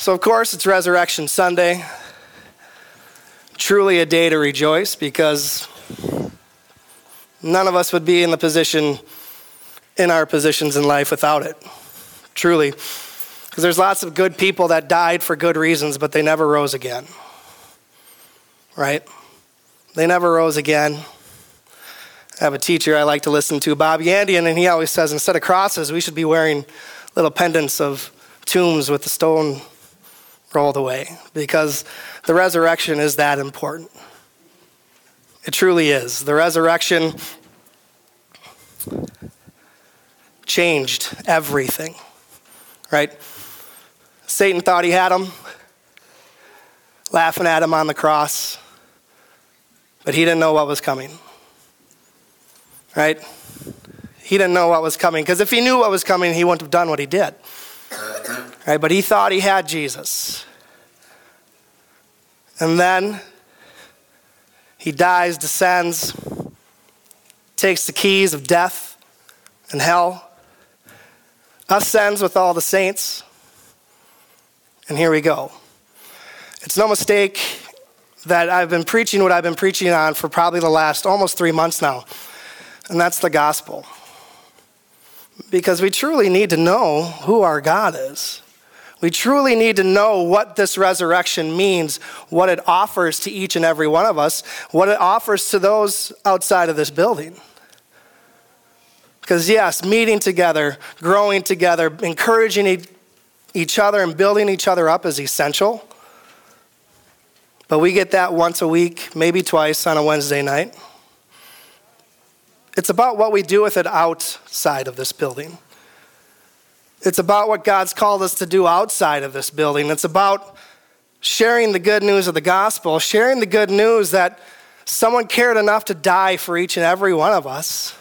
So of course it's Resurrection Sunday. Truly a day to rejoice because none of us would be in our positions in life without it. Truly. Because there's lots of good people that died for good reasons, but they never rose again. Right? They never rose again. I have a teacher I like to listen to, Bob Yandian, and he always says instead of crosses, we should be wearing little pendants of tombs with the stone rolled away, because the resurrection is that important. It truly is. The resurrection changed everything, right? Satan thought he had him, laughing at him on the cross, but he didn't know what was coming, right? He didn't know what was coming, because if he knew what was coming, he wouldn't have done what he did, right? But he thought he had Jesus. And then he dies, descends, takes the keys of death and hell, ascends with all the saints, and here we go. It's no mistake that I've been preaching what I've been preaching on for probably the last almost 3 months now, and that's the gospel. Because we truly need to know who our God is. We truly need to know what this resurrection means, what it offers to each and every one of us, what it offers to those outside of this building. Because yes, meeting together, growing together, encouraging each other and building each other up is essential. But we get that once a week, maybe twice on a Wednesday night. It's about what we do with it outside of this building. It's about what God's called us to do outside of this building. It's about sharing the good news of the gospel, sharing the good news that someone cared enough to die for each and every one of us,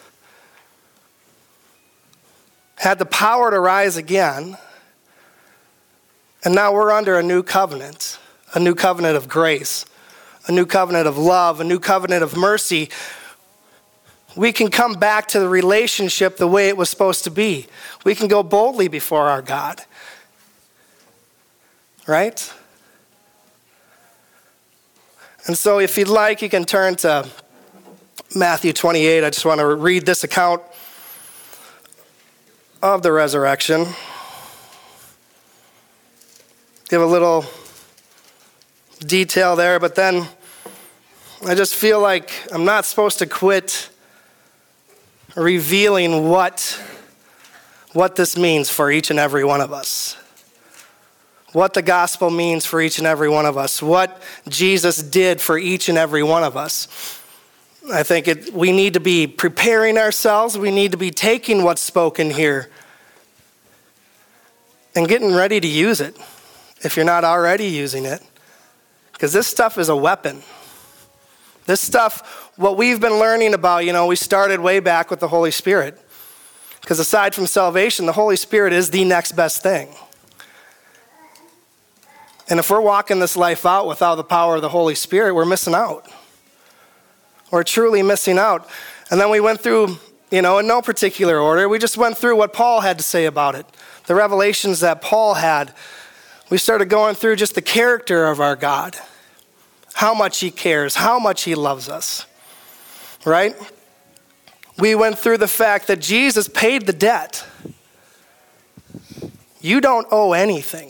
had the power to rise again, and now we're under a new covenant of grace, a new covenant of love, a new covenant of mercy. We can come back to the relationship the way it was supposed to be. We can go boldly before our God. Right? And so if you'd like, you can turn to Matthew 28. I just want to read this account of the resurrection. Give a little detail there, but then I just feel like I'm not supposed to quit revealing what this means for each and every one of us. What the gospel means for each and every one of us. What Jesus did for each and every one of us. I think we need to be preparing ourselves. We need to be taking what's spoken here and getting ready to use it if you're not already using it. Because this stuff is a weapon. This stuff, what we've been learning about, we started way back with the Holy Spirit. Because aside from salvation, the Holy Spirit is the next best thing. And if we're walking this life out without the power of the Holy Spirit, we're missing out. We're truly missing out. And then we went through, in no particular order, we just went through what Paul had to say about it. The revelations that Paul had. We started going through just the character of our God. How much he cares, how much he loves us, right? We went through the fact that Jesus paid the debt. You don't owe anything.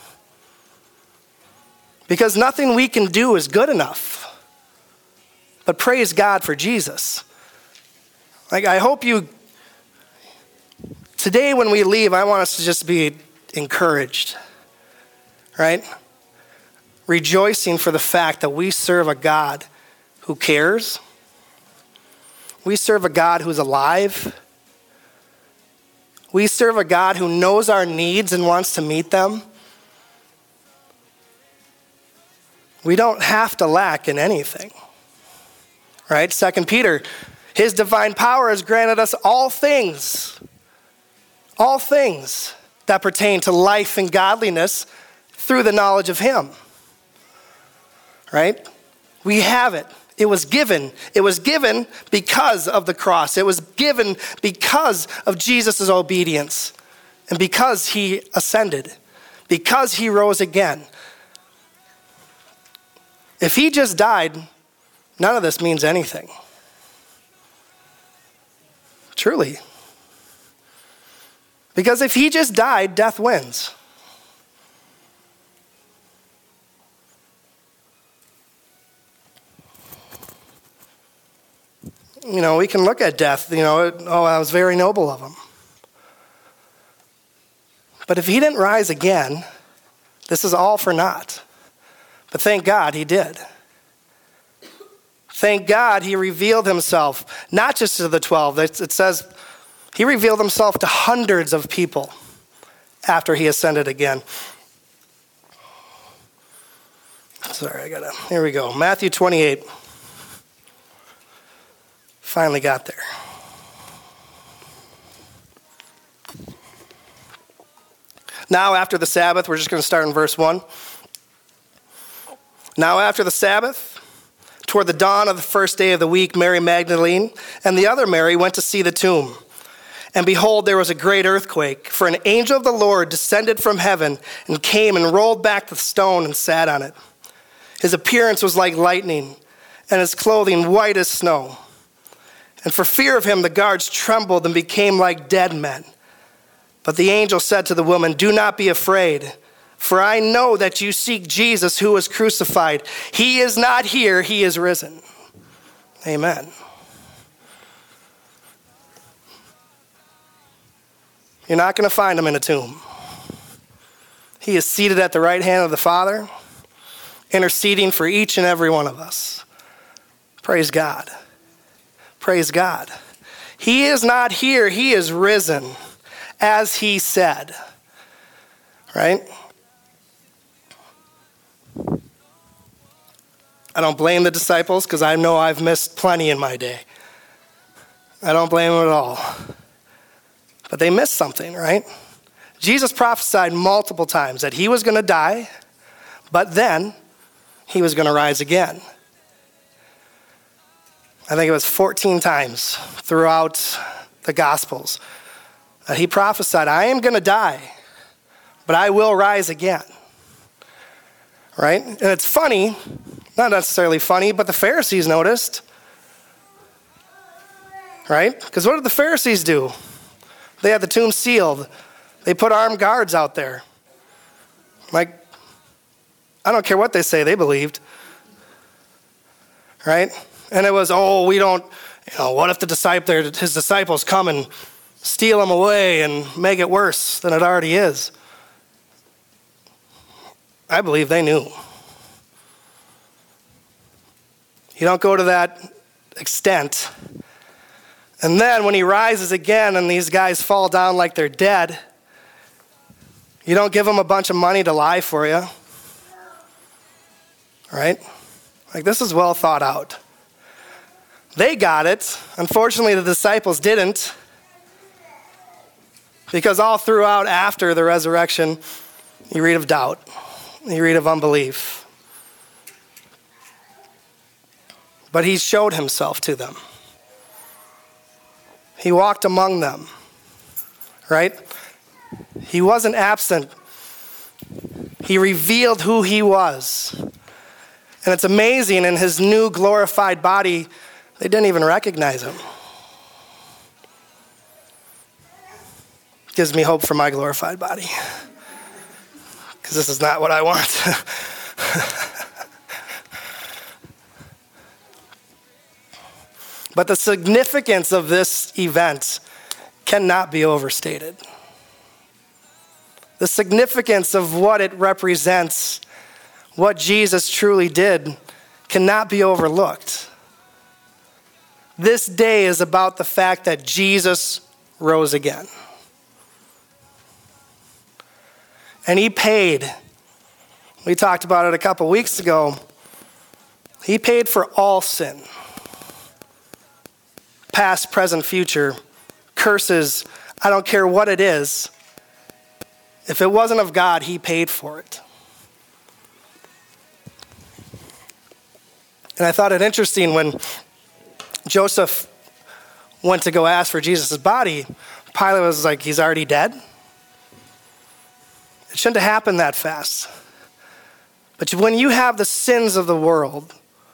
Because nothing we can do is good enough. But praise God for Jesus. I hope today when we leave, I want us to just be encouraged, right? Rejoicing for the fact that we serve a God who cares. We serve a God who's alive. We serve a God who knows our needs and wants to meet them. We don't have to lack in anything, right? 2 Peter, his divine power has granted us all things that pertain to life and godliness through the knowledge of him. Right? We have it. It was given. It was given because of the cross. It was given because of Jesus' obedience and because he ascended. because he rose again. If he just died, none of this means anything. Truly. Because if he just died, death wins. We can look at death, that was very noble of him. But if he didn't rise again, this is all for naught. But thank God he did. Thank God he revealed himself, not just to the 12. It says he revealed himself to hundreds of people after he ascended again. Here we go. Matthew 28. Finally got there. Now after the Sabbath, we're just going to start in verse 1. Now after the Sabbath, toward the dawn of the first day of the week, Mary Magdalene and the other Mary went to see the tomb. And behold, there was a great earthquake, for an angel of the Lord descended from heaven and came and rolled back the stone and sat on it. His appearance was like lightning, and his clothing white as snow. And for fear of him, the guards trembled and became like dead men. But the angel said to the woman, "Do not be afraid, for I know that you seek Jesus who was crucified. He is not here, he is risen." Amen. You're not going to find him in a tomb. He is seated at the right hand of the Father, interceding for each and every one of us. Praise God. Praise God. He is not here, he is risen, as he said. Right? I don't blame the disciples because I know I've missed plenty in my day. I don't blame them at all. But they missed something, right? Jesus prophesied multiple times that he was going to die, but then he was going to rise again. I think it was 14 times throughout the Gospels that he prophesied, I am going to die, but I will rise again. Right? And it's funny, not necessarily funny, but the Pharisees noticed. Right? Because what did the Pharisees do? They had the tomb sealed. They put armed guards out there. I don't care what they say, they believed. Right? And it was, we don't, what if his disciples come and steal him away and make it worse than it already is? I believe they knew. You don't go to that extent. And then when he rises again and these guys fall down like they're dead, you don't give them a bunch of money to lie for you. Right? This is well thought out. They got it. Unfortunately, the disciples didn't. Because all throughout after the resurrection, you read of doubt. You read of unbelief. But he showed himself to them. He walked among them. Right? He wasn't absent. He revealed who he was. And it's amazing, in his new glorified body, they didn't even recognize him. Gives me hope for my glorified body. Because this is not what I want. But the significance of this event cannot be overstated. The significance of what it represents, what Jesus truly did, cannot be overlooked. This day is about the fact that Jesus rose again. And he paid. We talked about it a couple weeks ago. He paid for all sin. Past, present, future, curses, I don't care what it is. If it wasn't of God, he paid for it. And I thought it interesting when Joseph went to go ask for Jesus' body, Pilate was like, he's already dead? It shouldn't have happened that fast. But when you have the sins of the world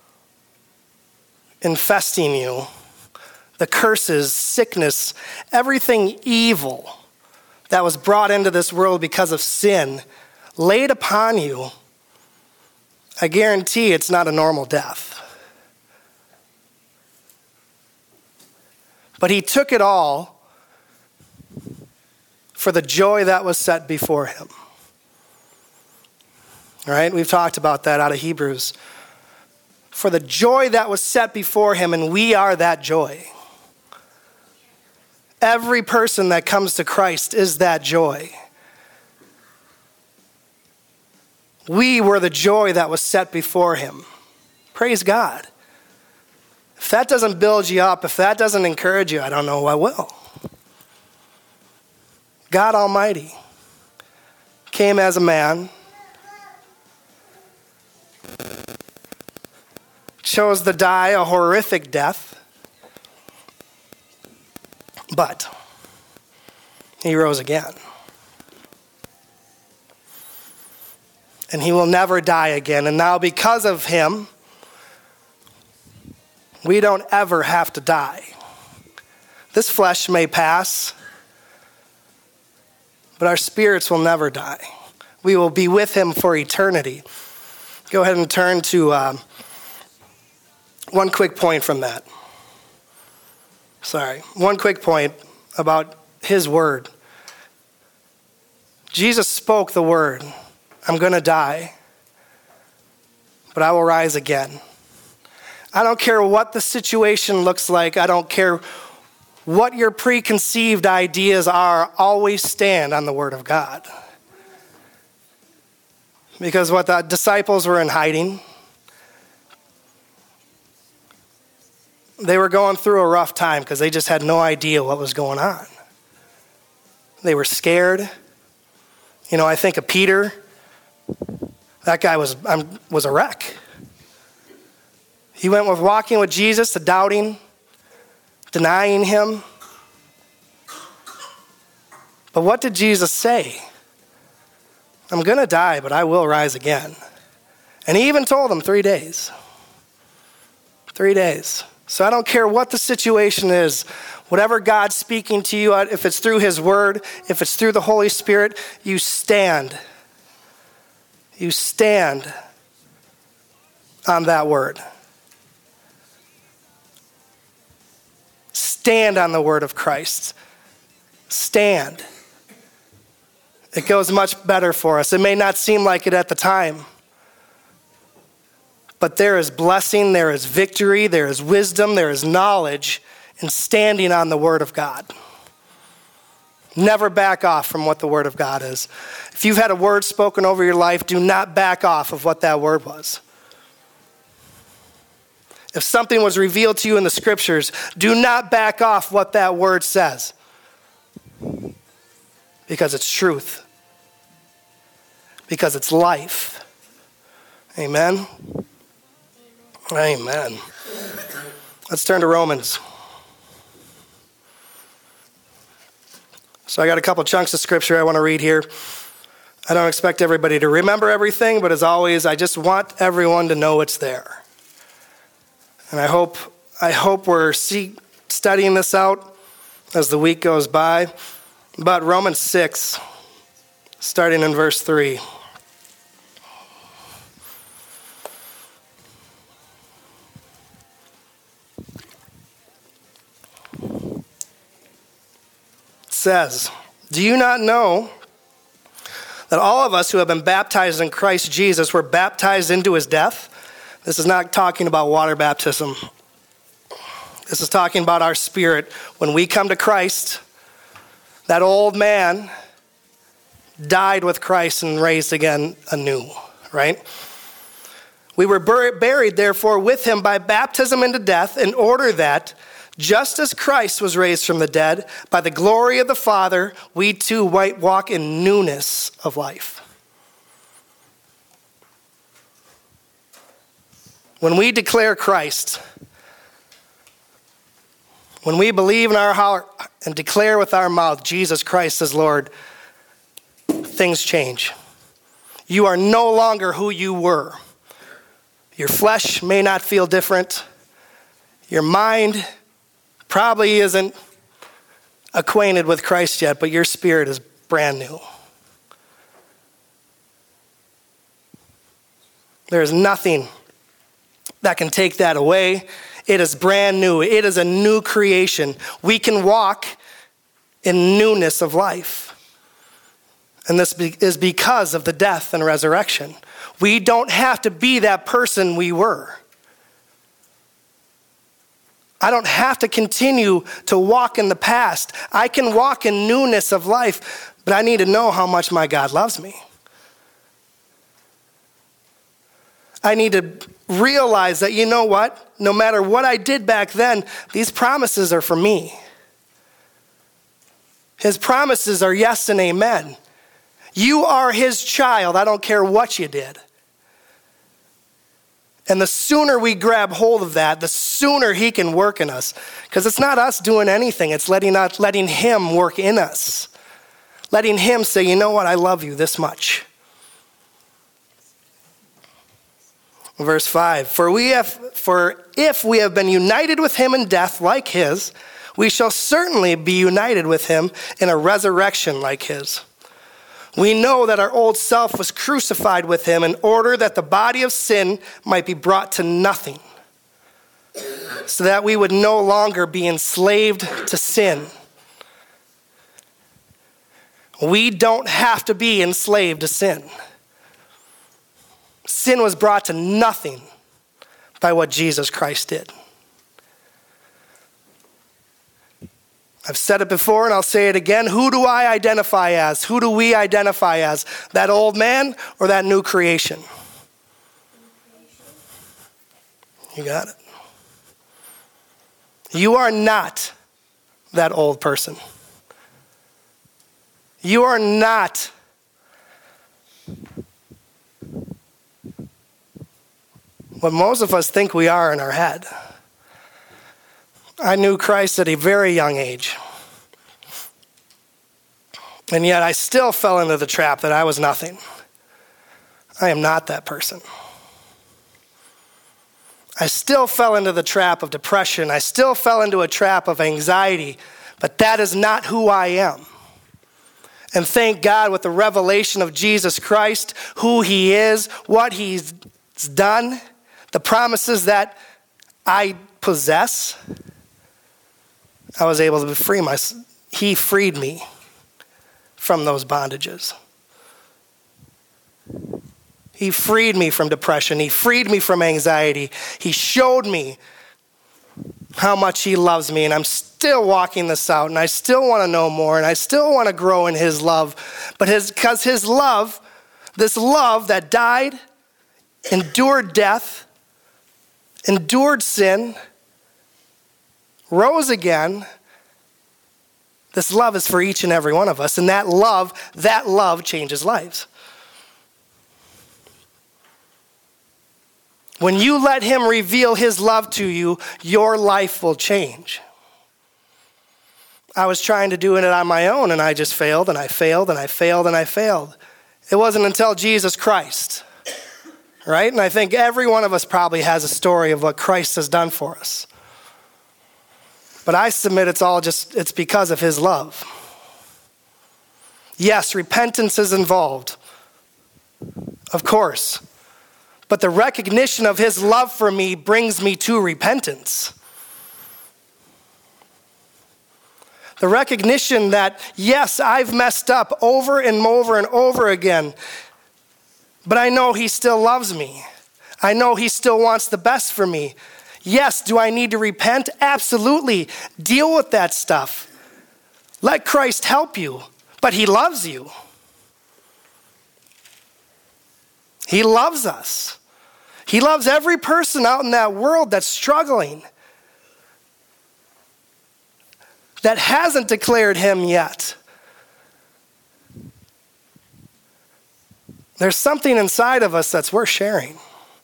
infesting you, the curses, sickness, everything evil that was brought into this world because of sin laid upon you, I guarantee it's not a normal death. But he took it all for the joy that was set before him. All right, we've talked about that out of Hebrews. For the joy that was set before him, and we are that joy. Every person that comes to Christ is that joy. We were the joy that was set before him. Praise God. If that doesn't build you up, if that doesn't encourage you, I don't know what will. God Almighty came as a man, chose to die a horrific death, but he rose again. And he will never die again. And now because of him, we don't ever have to die. This flesh may pass, but our spirits will never die. We will be with him for eternity. Go ahead and turn to one quick point from that. One quick point about his word. Jesus spoke the word, I'm going to die, but I will rise again. I don't care what the situation looks like. I don't care what your preconceived ideas are. Always stand on the word of God. Because what the disciples were in hiding, they were going through a rough time because they just had no idea what was going on. They were scared. You know, I think of Peter. That guy was a wreck. He went with walking with Jesus to doubting, denying him. But what did Jesus say? I'm going to die, but I will rise again. And he even told them 3 days. 3 days. So I don't care what the situation is, whatever God's speaking to you, if it's through his word, if it's through the Holy Spirit, you stand. You stand on that word. Stand on the word of Christ. Stand. It goes much better for us. It may not seem like it at the time, but there is blessing, there is victory, there is wisdom, there is knowledge in standing on the word of God. Never back off from what the word of God is. If you've had a word spoken over your life, do not back off of what that word was. If something was revealed to you in the scriptures, do not back off what that word says. Because it's truth. Because it's life. Amen? Amen. Let's turn to Romans. So I got a couple chunks of scripture I want to read here. I don't expect everybody to remember everything, but as always, I just want everyone to know it's there. And I hope we're studying this out as the week goes by. But Romans 6, starting in verse 3. Says, do you not know that all of us who have been baptized in Christ Jesus were baptized into his death? This is not talking about water baptism. This is talking about our spirit. When we come to Christ, that old man died with Christ and raised again anew, right? We were buried, therefore, with him by baptism into death, in order that, just as Christ was raised from the dead, by the glory of the Father, we too might walk in newness of life. When we declare Christ, when we believe in our heart and declare with our mouth Jesus Christ as Lord, things change. You are no longer who you were. Your flesh may not feel different. Your mind probably isn't acquainted with Christ yet, but your spirit is brand new. There is nothing that can take that away. It is brand new. It is a new creation. We can walk in newness of life. And this is because of the death and resurrection. We don't have to be that person we were. I don't have to continue to walk in the past. I can walk in newness of life, but I need to know how much my God loves me. I need to realize that, you know what? No matter what I did back then, these promises are for me. His promises are yes and amen. You are his child. I don't care what you did. And the sooner we grab hold of that, the sooner he can work in us. Because it's not us doing anything. It's letting him work in us. Letting him say, you know what? I love you this much. Verse 5, for if we have been united with him in death like his, we shall certainly be united with him in a resurrection like his. We know that our old self was crucified with him in order that the body of sin might be brought to nothing, so that we would no longer be enslaved to sin. We don't have to be enslaved to sin. Sin was brought to nothing by what Jesus Christ did. I've said it before and I'll say it again. Who do I identify as? Who do we identify as? That old man or that new creation? You got it. You are not that old person. You are not what most of us think we are in our head. I knew Christ at a very young age. And yet I still fell into the trap that I was nothing. I am not that person. I still fell into the trap of depression. I still fell into a trap of anxiety. But that is not who I am. And thank God with the revelation of Jesus Christ, who he is, what he's done, the promises that I possess, I was able to be free. He freed me from those bondages. He freed me from depression. He freed me from anxiety. He showed me how much he loves me, and I'm still walking this out, and I still want to know more, and I still want to grow in his love. But because his love, this love that died, endured death, endured sin, rose again, this love is for each and every one of us. And that love changes lives. When you let him reveal his love to you, your life will change. I was trying to do it on my own, and I just failed, and I failed, and I failed, and I failed. It wasn't until Jesus Christ, right? And I think every one of us probably has a story of what Christ has done for us. But I submit it's because of his love. Yes, repentance is involved, of course. But the recognition of his love for me brings me to repentance. The recognition that, yes, I've messed up over and over and over again, but I know he still loves me. I know he still wants the best for me. Yes, do I need to repent? Absolutely. Deal with that stuff. Let Christ help you, but he loves you. He loves us. He loves every person out in that world that's struggling, that hasn't declared him yet. There's something inside of us that's worth sharing.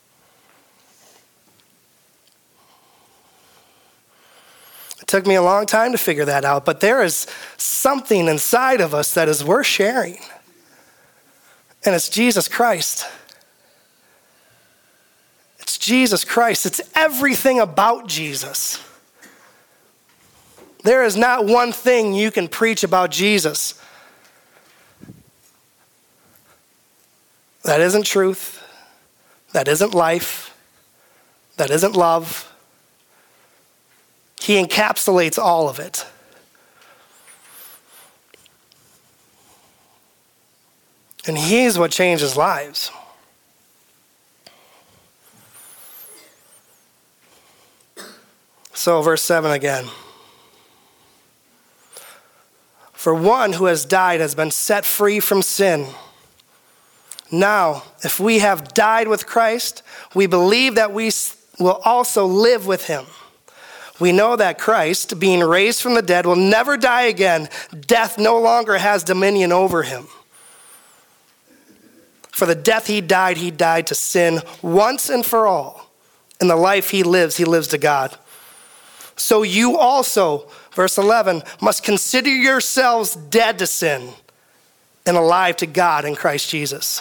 It took me a long time to figure that out, but there is something inside of us that is worth sharing. And it's Jesus Christ. It's Jesus Christ. It's everything about Jesus. There is not one thing you can preach about Jesus that isn't truth, that isn't life, that isn't love. He encapsulates all of it. And he's what changes lives. So verse 7 again. For one who has died has been set free from sin. Now, if we have died with Christ, we believe that we will also live with him. We know that Christ, being raised from the dead, will never die again. Death no longer has dominion over him. For the death he died to sin once and for all. In the life he lives to God. So you also, verse 11, must consider yourselves dead to sin and alive to God in Christ Jesus.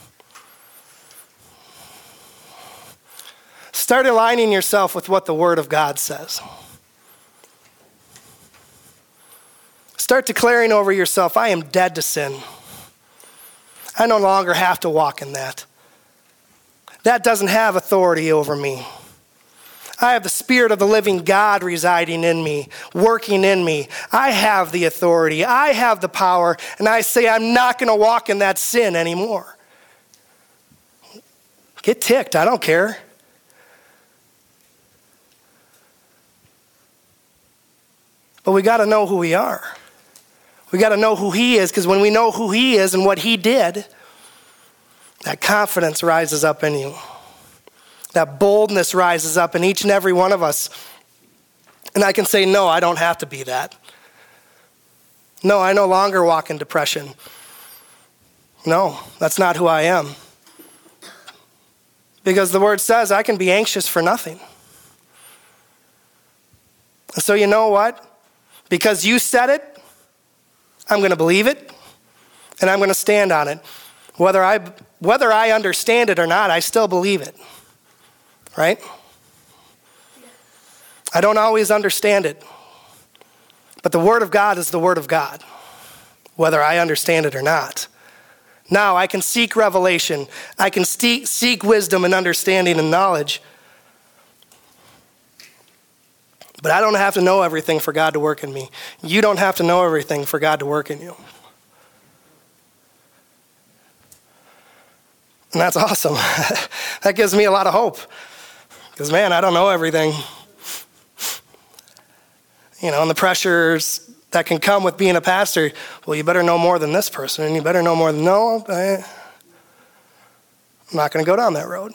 Start aligning yourself with what the Word of God says. Start declaring over yourself, I am dead to sin. I no longer have to walk in that. That doesn't have authority over me. I have the Spirit of the living God residing in me, working in me. I have the authority. I have the power. And I say I'm not going to walk in that sin anymore. Get ticked. I don't care. But we got to know who we are. We got to know who he is, because when we know who he is and what he did, that confidence rises up in you. That boldness rises up in each and every one of us. And I can say, no, I don't have to be that. No, I no longer walk in depression. No, that's not who I am. Because the word says I can be anxious for nothing. And so you know what? Because you said it, I'm going to believe it, and I'm going to stand on it. Whether I understand it or not, I still believe it. Right? I don't always understand it. But the Word of God is the Word of God, whether I understand it or not. Now I can seek revelation. I can seek wisdom and understanding and knowledge. But I don't have to know everything for God to work in me. You don't have to know everything for God to work in you. And that's awesome. That gives me a lot of hope. Because, man, I don't know everything. You know, and the pressures that can come with being a pastor, well, you better know more than this person, and you better know more than, no, I'm not going to go down that road.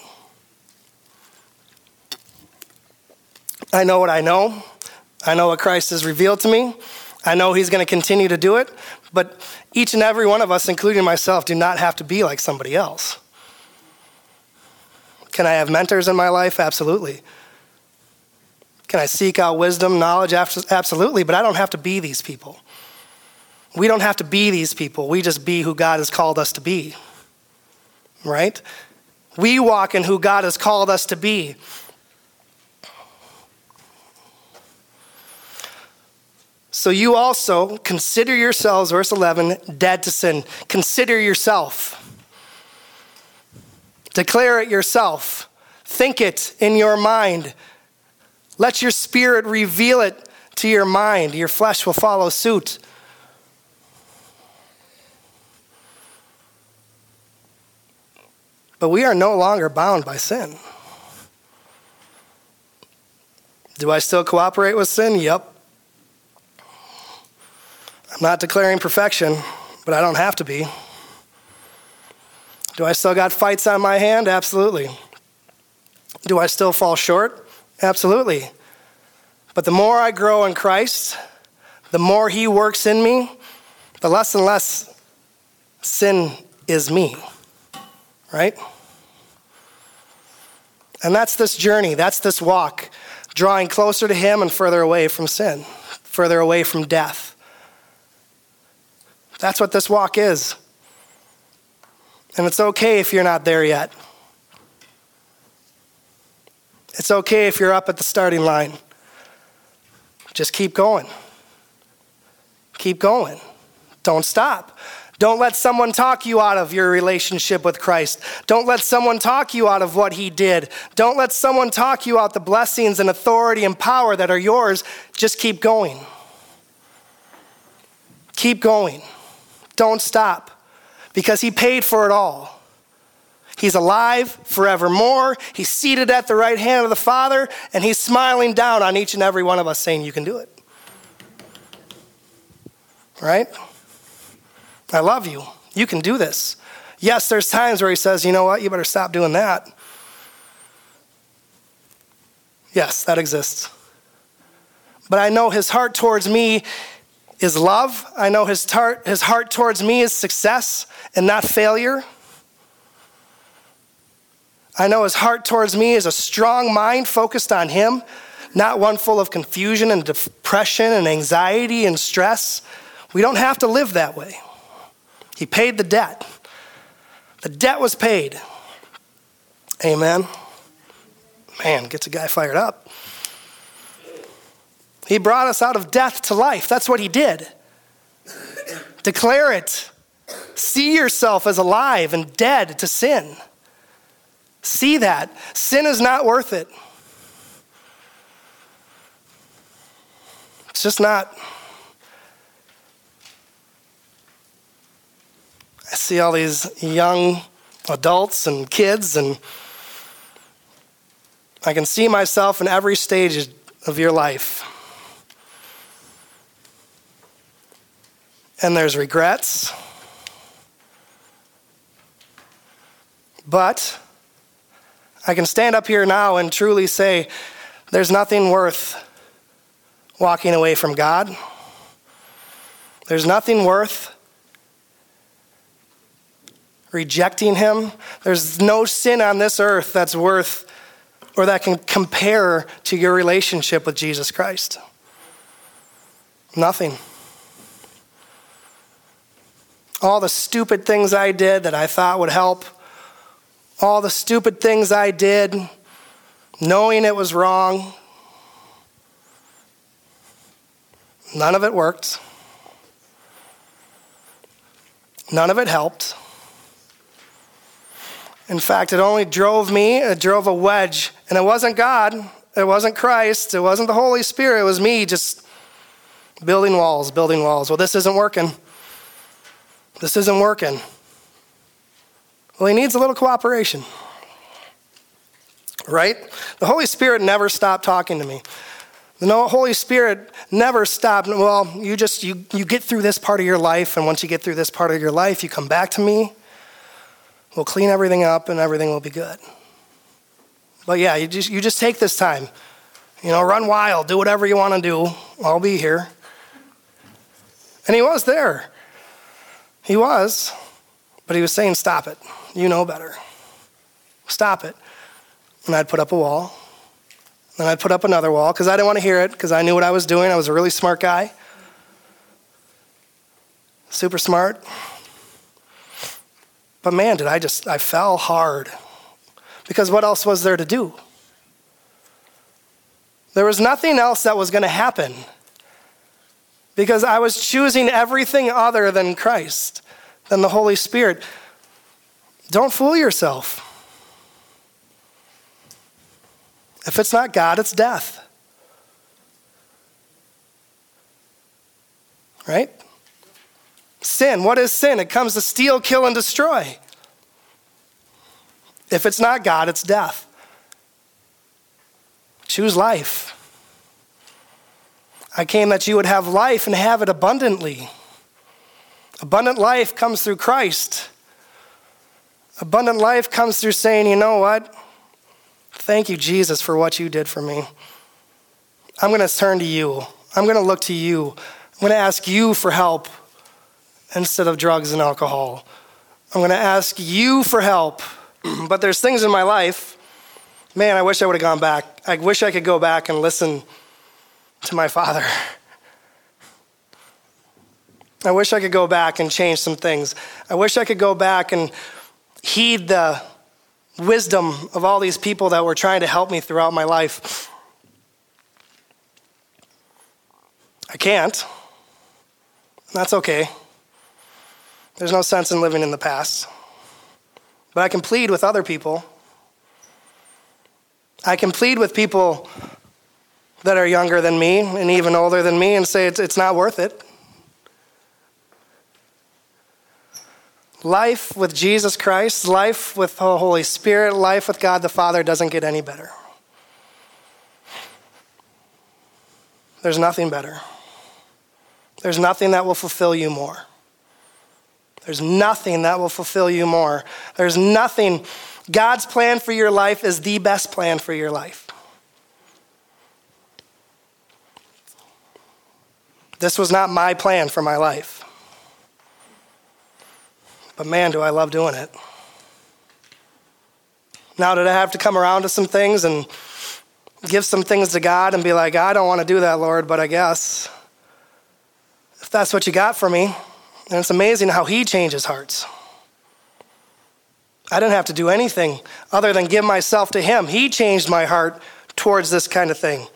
I know what I know. I know what Christ has revealed to me. I know he's going to continue to do it. But each and every one of us, including myself, do not have to be like somebody else. Can I have mentors in my life? Absolutely. Can I seek out wisdom, knowledge? Absolutely. But I don't have to be these people. We don't have to be these people. We just be who God has called us to be. Right? We walk in who God has called us to be. So you also consider yourselves, verse 11, dead to sin. Consider yourself. Declare it yourself. Think it in your mind. Let your spirit reveal it to your mind. Your flesh will follow suit. But we are no longer bound by sin. Do I still cooperate with sin? Yep. I'm not declaring perfection, but I don't have to be. Do I still got fights on my hand? Absolutely. Do I still fall short? Absolutely. But the more I grow in Christ, the more he works in me, the less and less sin is me. Right? And that's this journey, that's this walk, drawing closer to him and further away from sin, further away from death. That's what this walk is. And it's okay if you're not there yet. It's okay if you're up at the starting line. Just keep going. Keep going. Don't stop. Don't let someone talk you out of your relationship with Christ. Don't let someone talk you out of what he did. Don't let someone talk you out the blessings and authority and power that are yours. Just keep going. Keep going. Don't stop, because he paid for it all. He's alive forevermore. He's seated at the right hand of the Father, and he's smiling down on each and every one of us saying, you can do it. Right? I love you. You can do this. Yes, there's times where he says, you know what? You better stop doing that. Yes, that exists. But I know his heart towards me is love. I know his heart towards me is success and not failure. I know his heart towards me is a strong mind focused on him, not one full of confusion and depression and anxiety and stress. We don't have to live that way. He paid the debt. The debt was paid. Amen. Man, gets a guy fired up. He brought us out of death to life. That's what he did. Declare it. See yourself as alive and dead to sin. See that. Sin is not worth it. It's just not. I see all these young adults and kids, and I can see myself in every stage of your life. And there's regrets. But I can stand up here now and truly say there's nothing worth walking away from God. There's nothing worth rejecting him. There's no sin on this earth that's worth or that can compare to your relationship with Jesus Christ. Nothing. All the stupid things I did that I thought would help, all the stupid things I did, knowing it was wrong, none of it worked. None of it helped. In fact, it only drove a wedge. And it wasn't God, it wasn't Christ, it wasn't the Holy Spirit, it was me just building walls. Well, this isn't working. This isn't working. Well, he needs a little cooperation. Right? The Holy Spirit never stopped talking to me. The Holy Spirit never stopped. Well, you get through this part of your life, and once you get through this part of your life, you come back to me. We'll clean everything up, and everything will be good. But yeah, you just take this time. Run wild, do whatever you want to do. I'll be here. And he was there. He was, but he was saying, stop it. You know better. Stop it. And I'd put up a wall. Then I'd put up another wall because I didn't want to hear it because I knew what I was doing. I was a really smart guy. Super smart. But man, I fell hard. Because what else was there to do? There was nothing else that was going to happen. Because I was choosing everything other than Christ, than the Holy Spirit. Don't fool yourself. If it's not God, it's death. Right? Sin. What is sin? It comes to steal, kill, and destroy. If it's not God, it's death. Choose life. I came that you would have life and have it abundantly. Abundant life comes through Christ. Abundant life comes through saying, you know what? Thank you, Jesus, for what you did for me. I'm going to turn to you. I'm going to look to you. I'm going to ask you for help instead of drugs and alcohol. I'm going to ask you for help. But there's things in my life, man, I wish I would have gone back. I wish I could go back and listen to my father. I wish I could go back and change some things. I wish I could go back and heed the wisdom of all these people that were trying to help me throughout my life. I can't. That's okay. There's no sense in living in the past. But I can plead with other people. I can plead with people that are younger than me and even older than me and say it's not worth it. Life with Jesus Christ, life with the Holy Spirit, life with God the Father doesn't get any better. There's nothing better. There's nothing that will fulfill you more. There's nothing that will fulfill you more. There's nothing. God's plan for your life is the best plan for your life. This was not my plan for my life. But man, do I love doing it. Now, did I have to come around to some things and give some things to God and be like, I don't want to do that, Lord, but I guess if that's what you got for me. And it's amazing how he changes hearts. I didn't have to do anything other than give myself to him. He changed my heart towards this kind of thing.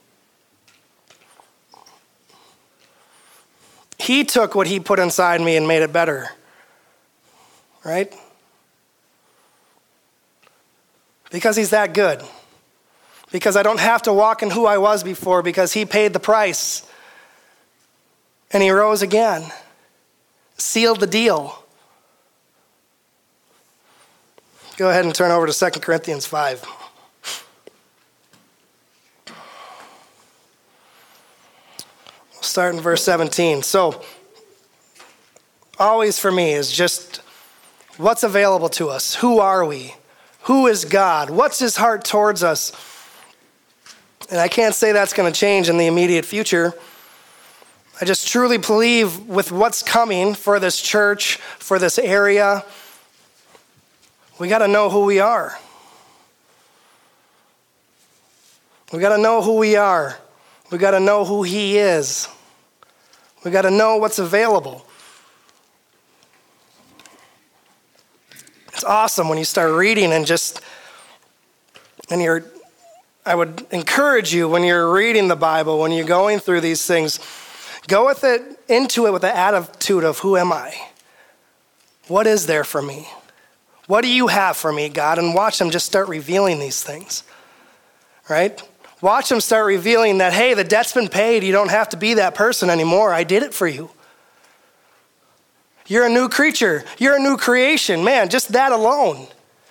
He took what he put inside me and made it better. Right? Because he's that good. Because I don't have to walk in who I was before because he paid the price. And he rose again. Sealed the deal. Go ahead and turn over to 2 Corinthians 5. We'll start in verse 17. So, always for me is just what's available to us? Who are we? Who is God? What's his heart towards us? And I can't say that's going to change in the immediate future. I just truly believe with what's coming for this church, for this area, we got to know who we are. We got to know who we are. We got to know who he is. We got to know what's available. It's awesome when you start reading I would encourage you when you're reading the Bible, when you're going through these things, go into it with the attitude of who am I? What is there for me? What do you have for me, God? And watch him just start revealing these things, right? Watch him start revealing that, hey, the debt's been paid. You don't have to be that person anymore. I did it for you. You're a new creature. You're a new creation. Man, just that alone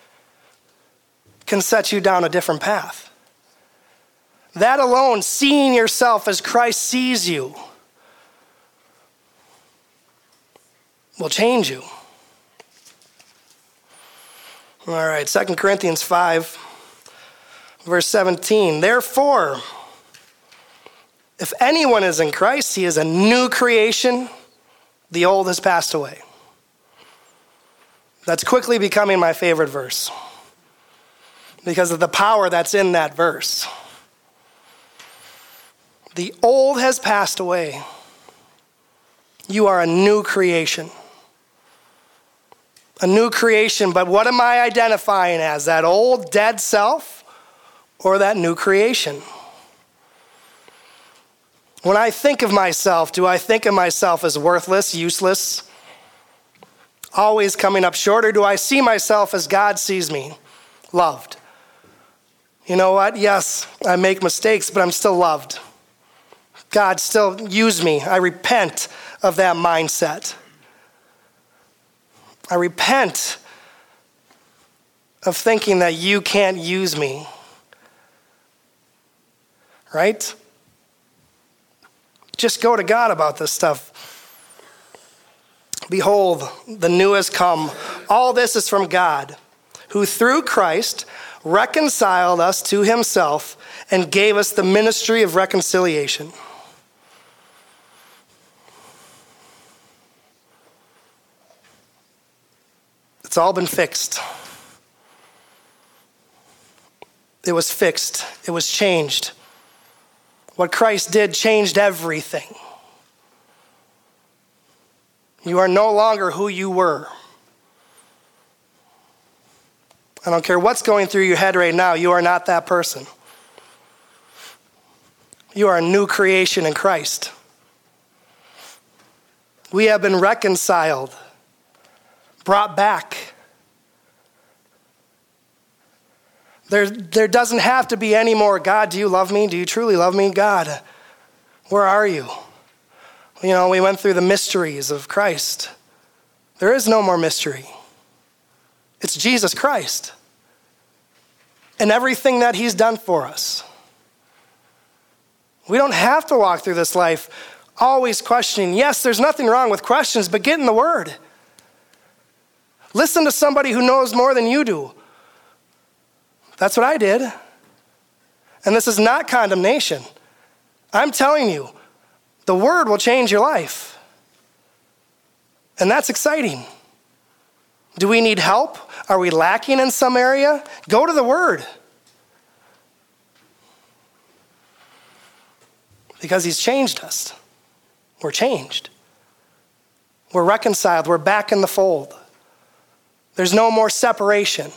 can set you down a different path. That alone, seeing yourself as Christ sees you, will change you. All right, 2 Corinthians 5, verse 17. Therefore, if anyone is in Christ, he is a new creation. The old has passed away. That's quickly becoming my favorite verse because of the power that's in that verse. The old has passed away. You are a new creation. A new creation, but what am I identifying as? That old dead self or that new creation? When I think of myself, do I think of myself as worthless, useless, always coming up short, or do I see myself as God sees me, loved? You know what? Yes, I make mistakes, but I'm still loved. God still used me. I repent of that mindset. I repent of thinking that you can't use me. Right? Just go to God about this stuff. Behold, the new has come. All this is from God, who through Christ reconciled us to himself and gave us the ministry of reconciliation. It's all been fixed. It was fixed. It was changed. What Christ did changed everything. You are no longer who you were. I don't care what's going through your head right now. You are not that person. You are a new creation in Christ. We have been reconciled, brought back. There doesn't have to be any more, God, do you love me? Do you truly love me? God, where are you? You know, we went through the mysteries of Christ. There is no more mystery. It's Jesus Christ and everything that he's done for us. We don't have to walk through this life always questioning. Yes, there's nothing wrong with questions, but get in the Word. Listen to somebody who knows more than you do. That's what I did. And this is not condemnation. I'm telling you, the Word will change your life. And that's exciting. Do we need help? Are we lacking in some area? Go to the Word. Because he's changed us. We're changed. We're reconciled. We're back in the fold. There's no more separation.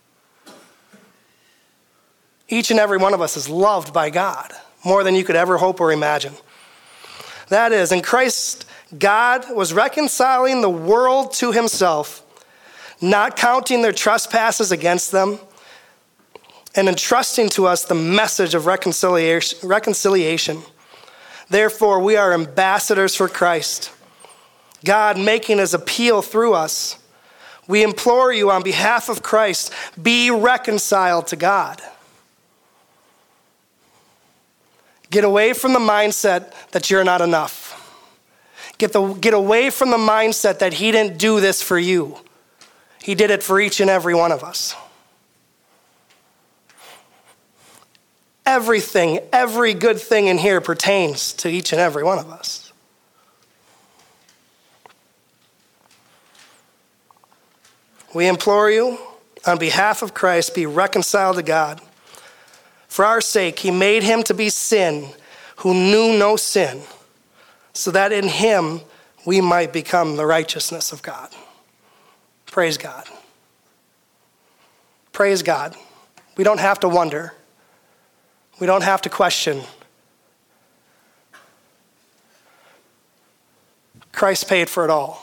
Each and every one of us is loved by God more than you could ever hope or imagine. That is, in Christ, God was reconciling the world to himself, not counting their trespasses against them, and entrusting to us the message of reconciliation. Therefore, we are ambassadors for Christ, God making his appeal through us. We implore you on behalf of Christ, be reconciled to God. Get away from the mindset that you're not enough. Get away from the mindset that he didn't do this for you. He did it for each and every one of us. Everything, every good thing in here pertains to each and every one of us. We implore you, on behalf of Christ, be reconciled to God. For our sake, he made him to be sin who knew no sin, so that in him we might become the righteousness of God. Praise God. Praise God. We don't have to wonder. We don't have to question. Christ paid for it all.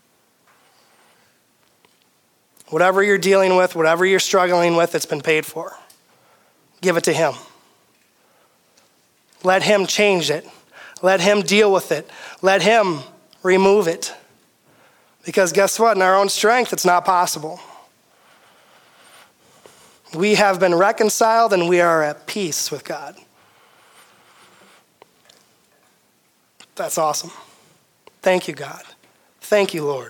Whatever you're dealing with, whatever you're struggling with, it's been paid for. Give it to him. Let him change it. Let him deal with it. Let him remove it. Because guess what? In our own strength, it's not possible. We have been reconciled and we are at peace with God. That's awesome. Thank you, God. Thank you, Lord.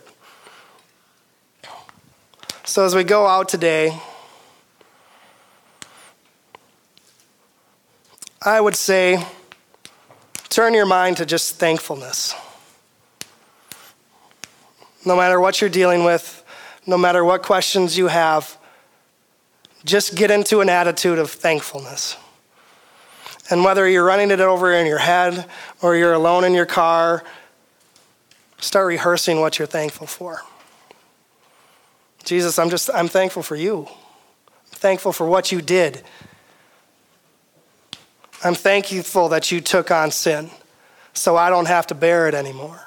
So as we go out today, I would say, turn your mind to just thankfulness. No matter what you're dealing with, no matter what questions you have, just get into an attitude of thankfulness. And whether you're running it over in your head or you're alone in your car, start rehearsing what you're thankful for. Jesus, I'm thankful for you. I'm thankful for what you did. I'm thankful that you took on sin so I don't have to bear it anymore.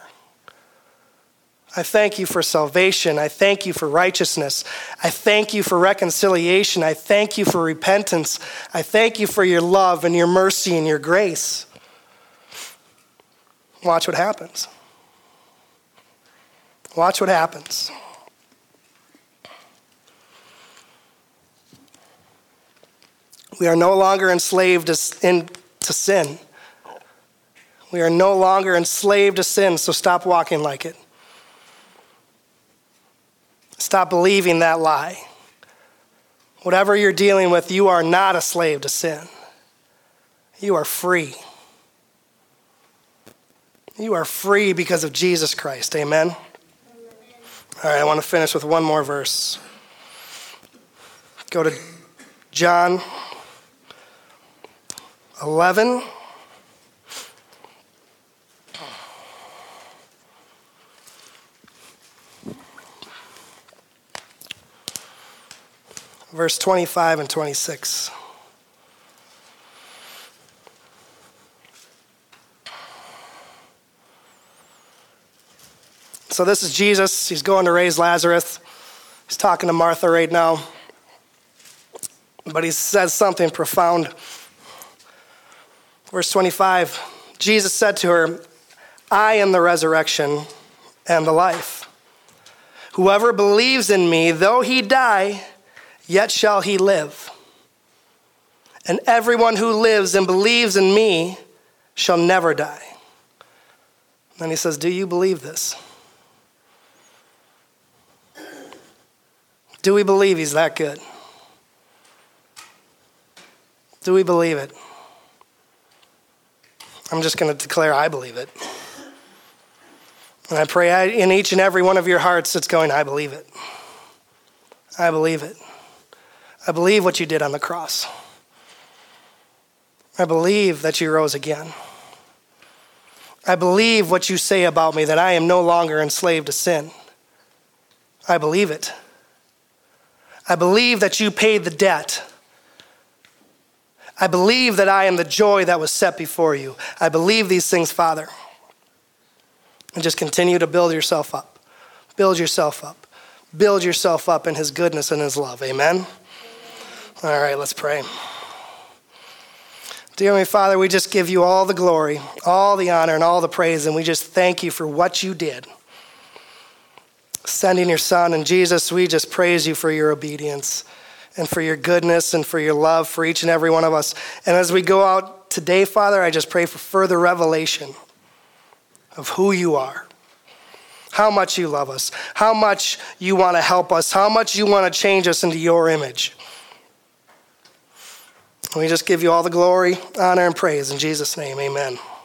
I thank you for salvation. I thank you for righteousness. I thank you for reconciliation. I thank you for repentance. I thank you for your love and your mercy and your grace. Watch what happens. Watch what happens. We are no longer enslaved to sin. We are no longer enslaved to sin, so stop walking like it. Stop believing that lie. Whatever you're dealing with, you are not a slave to sin. You are free. You are free because of Jesus Christ. Amen? All right, I want to finish with one more verse. Go to John 11. verse 25 and 26. So this is Jesus. He's going to raise Lazarus. He's talking to Martha right now. But he says something profound. Verse 25, Jesus said to her, I am the resurrection and the life. Whoever believes in me, though he die, yet shall he live. And everyone who lives and believes in me shall never die. Then he says, do you believe this? Do we believe he's that good? Do we believe it? I'm just going to declare I believe it. And I pray in each and every one of your hearts it's going, I believe it. I believe it. I believe what you did on the cross. I believe that you rose again. I believe what you say about me, that I am no longer enslaved to sin. I believe it. I believe that you paid the debt. I believe that I am the joy that was set before you. I believe these things, Father. And just continue to build yourself up. Build yourself up. Build yourself up in his goodness and his love. Amen? All right, let's pray. Dear Heavenly Father, we just give you all the glory, all the honor, and all the praise, and we just thank you for what you did. Sending your Son, and Jesus, we just praise you for your obedience and for your goodness and for your love for each and every one of us. And as we go out today, Father, I just pray for further revelation of who you are, how much you love us, how much you want to help us, how much you want to change us into your image. We just give you all the glory, honor, and praise in Jesus' name, amen.